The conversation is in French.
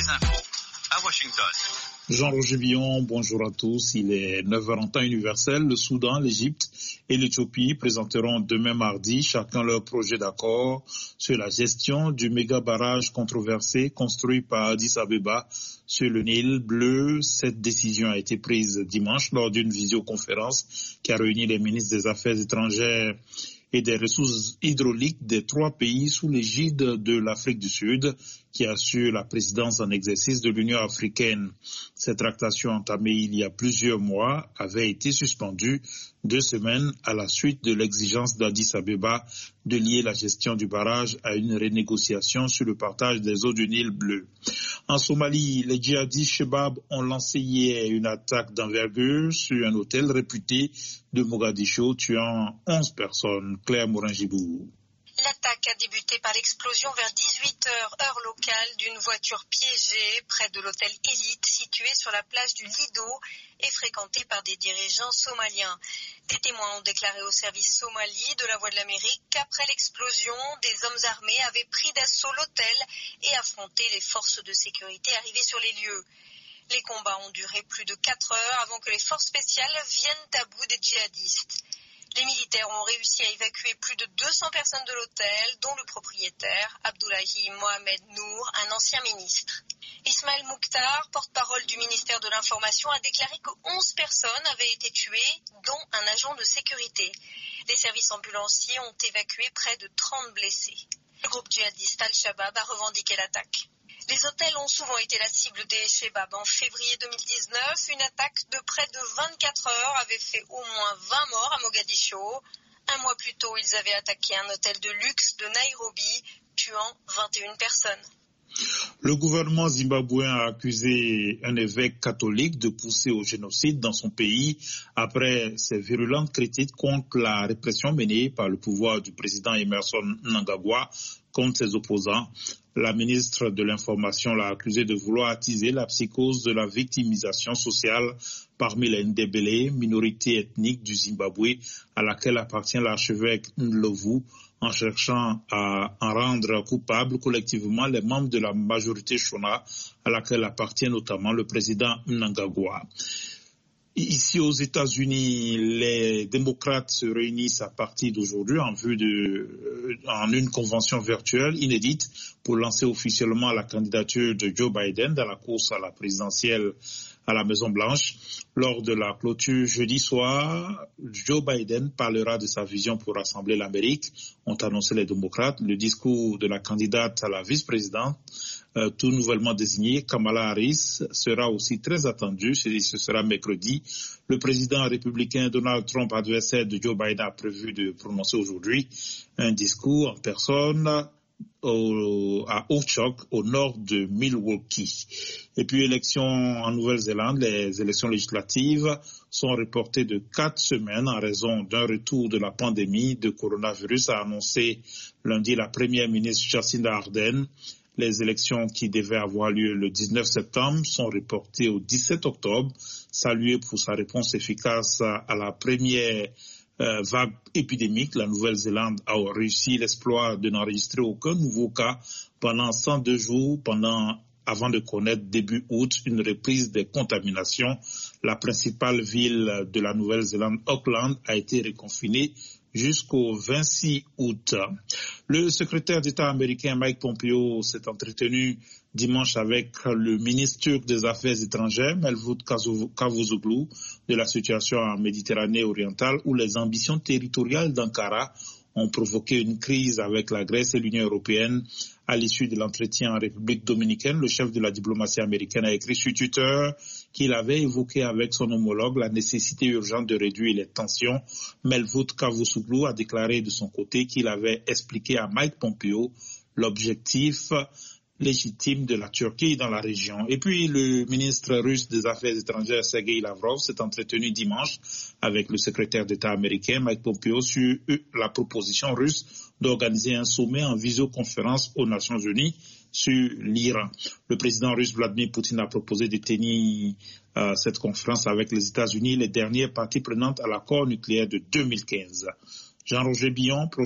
les infos à Washington. Jean-Roger Villon, bonjour à tous. Il est 9h en temps universel. Le Soudan, l'Égypte et l'Éthiopie présenteront demain mardi chacun leur projet d'accord sur la gestion du méga barrage controversé construit par Addis Abeba sur le Nil bleu. Cette décision a été prise dimanche lors d'une visioconférence qui a réuni les ministres des Affaires étrangères et des ressources hydrauliques des 3 pays sous l'égide de l'Afrique du Sud qui assure la présidence en exercice de l'Union africaine. Cette tractation entamée il y a plusieurs mois avait été suspendue 2 semaines à la suite de l'exigence d'Addis Abeba de lier la gestion du barrage à une renégociation sur le partage des eaux du Nil bleu. En Somalie, les djihadistes Chebab ont lancé hier une attaque d'envergure sur un hôtel réputé de Mogadiscio, tuant 11 personnes. Claire Morin-Gibourg. L'attaque a débuté par l'explosion vers 18h, heure locale, d'une voiture piégée près de l'hôtel Élite situé sur la place du Lido et fréquenté par des dirigeants somaliens. Des témoins ont déclaré au service somali de la Voix de l'Amérique qu'après l'explosion, des hommes armés avaient pris d'assaut l'hôtel et affronté les forces de sécurité arrivées sur les lieux. Les combats ont duré plus de 4 heures avant que les forces spéciales viennent à bout des djihadistes. Les militaires ont réussi à évacuer plus de 200 personnes de l'hôtel, dont le propriétaire, Abdullahi Mohamed Nour, un ancien ministre. Ismaël Mouktar, porte-parole du ministère de l'Information, a déclaré que 11 personnes avaient été tuées, dont un agent de sécurité. Les services ambulanciers ont évacué près de 30 blessés. Le groupe djihadiste Al-Shabaab a revendiqué l'attaque. Les hôtels ont souvent été la cible des Chebab. En février 2019, une attaque de près de 24 heures avait fait au moins 20 morts à Mogadiscio. Un mois plus tôt, ils avaient attaqué un hôtel de luxe de Nairobi, tuant 21 personnes. Le gouvernement zimbabwéen a accusé un évêque catholique de pousser au génocide dans son pays après ses virulentes critiques contre la répression menée par le pouvoir du président Emmerson Mnangagwa contre ses opposants. La ministre de l'Information l'a accusé de vouloir attiser la psychose de la victimisation sociale parmi les Ndebele, minorité ethnique du Zimbabwe à laquelle appartient l'archevêque Ndlovu, en cherchant à en rendre coupables collectivement les membres de la majorité Shona à laquelle appartient notamment le président Mnangagwa. Ici aux États-Unis, les démocrates se réunissent à partir d'aujourd'hui en une convention virtuelle inédite pour lancer officiellement la candidature de Joe Biden dans la course à la présidentielle à la Maison-Blanche. Lors de la clôture jeudi soir, Joe Biden parlera de sa vision pour rassembler l'Amérique, ont annoncé les démocrates. Le discours de la candidate à la vice-présidente, tout nouvellement désignée, Kamala Harris, sera aussi très attendu. Ce sera mercredi. Le président républicain Donald Trump, adversaire de Joe Biden, a prévu de prononcer aujourd'hui un discours en personne à Ochock, au nord de Milwaukee. Et puis, élections en Nouvelle-Zélande, les élections législatives sont reportées de 4 semaines en raison d'un retour de la pandémie de coronavirus, a annoncé lundi la première ministre Jacinda Ardern. Les élections qui devaient avoir lieu le 19 septembre sont reportées au 17 octobre, saluées pour sa réponse efficace à la première vague épidémique. La Nouvelle-Zélande a réussi l'exploit de n'enregistrer aucun nouveau cas pendant 102 jours, avant de connaître début août une reprise des contaminations. La principale ville de la Nouvelle-Zélande, Auckland, a été reconfinée jusqu'au 26 août. Le secrétaire d'État américain Mike Pompeo s'est entretenu dimanche avec le ministre turc des Affaires étrangères, Mevlut Cavusoglu, de la situation en Méditerranée orientale, où les ambitions territoriales d'Ankara ont provoqué une crise avec la Grèce et l'Union européenne. À l'issue de l'entretien en République dominicaine, le chef de la diplomatie américaine a écrit sur Twitter qu'il avait évoqué avec son homologue la nécessité urgente de réduire les tensions. Mevlut Cavusoglu a déclaré de son côté qu'il avait expliqué à Mike Pompeo l'objectif légitime de la Turquie dans la région. Et puis le ministre russe des Affaires étrangères Sergei Lavrov s'est entretenu dimanche avec le secrétaire d'État américain Mike Pompeo sur la proposition russe d'organiser un sommet en visioconférence aux Nations Unies sur l'Iran. Le président russe Vladimir Poutine a proposé de tenir cette conférence avec les États-Unis, les dernières parties prenantes à l'accord nucléaire de 2015. Jean-Roger Billon,